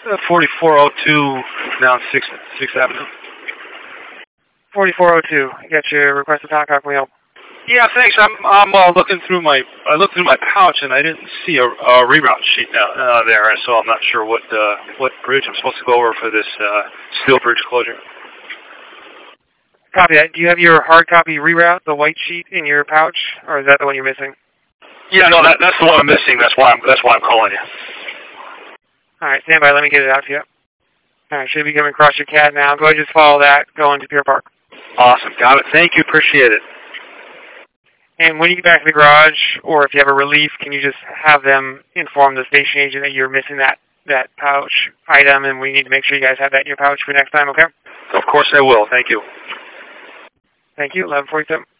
4402 down 6th Avenue. 4402. You got your request to talk. How can we help? Yeah, thanks. I'm looking through my pouch and I didn't see a reroute sheet there, so I'm not sure what bridge I'm supposed to go over for this steel bridge closure. Copy that. Do you have your hard copy reroute, the white sheet, in your pouch, or is that the one you're missing? Yeah, no, that's the one I'm missing. That's why I'm calling you. All right, stand by. Let me get it out to you. All right, should be coming across your CAD now. Go ahead and just follow that. Go into Pier Park. Awesome. Got it. Thank you. Appreciate it. And when you get back to the garage, or if you have a relief, can you just have them inform the station agent that you're missing that pouch item, and we need to make sure you guys have that in your pouch for next time, okay? Of course I will. Thank you. Thank you. 1147.